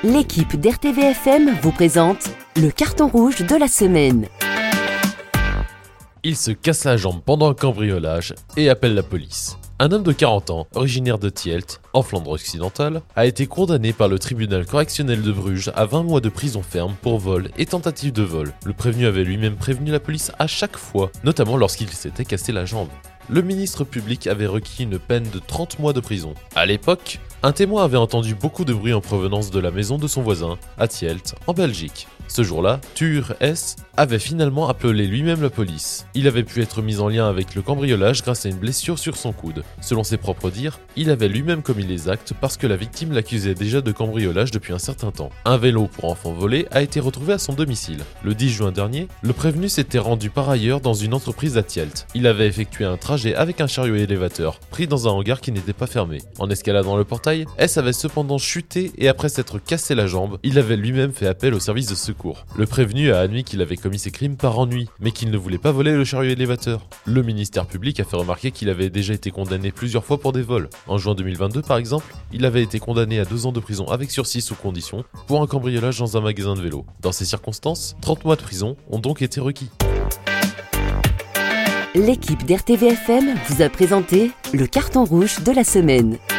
L'équipe d'RTVFM vous présente le carton rouge de la semaine. Il se casse la jambe pendant un cambriolage et appelle la police. Un homme de 40 ans, originaire de Tielt, en Flandre occidentale, a été condamné par le tribunal correctionnel de Bruges à 20 mois de prison ferme pour vol et tentative de vol. Le prévenu avait lui-même prévenu la police à chaque fois, notamment lorsqu'il s'était cassé la jambe. Le ministre public avait requis une peine de 30 mois de prison. À l'époque, un témoin avait entendu beaucoup de bruit en provenance de la maison de son voisin, à Tielt, en Belgique. Ce jour-là, Tuur S. avait finalement appelé lui-même la police. Il avait pu être mis en lien avec le cambriolage grâce à une blessure sur son coude. Selon ses propres dires, il avait lui-même commis les actes parce que la victime l'accusait déjà de cambriolage depuis un certain temps. Un vélo pour enfants volé a été retrouvé à son domicile. Le 10 juin dernier, le prévenu s'était rendu par ailleurs dans une entreprise à Tielt. Il avait effectué un trajet avec un chariot élévateur, pris dans un hangar qui n'était pas fermé. En escaladant le portail, S avait cependant chuté et après s'être cassé la jambe, il avait lui-même fait appel au service de secours. Le prévenu a admis qu'il avait commis ses crimes par ennui, mais qu'il ne voulait pas voler le chariot élévateur. Le ministère public a fait remarquer qu'il avait déjà été condamné plusieurs fois pour des vols. En juin 2022 par exemple, il avait été condamné à 2 ans de prison avec sursis sous condition pour un cambriolage dans un magasin de vélo. Dans ces circonstances, 30 mois de prison ont donc été requis. L'équipe d'RTVFM vous a présenté le carton rouge de la semaine.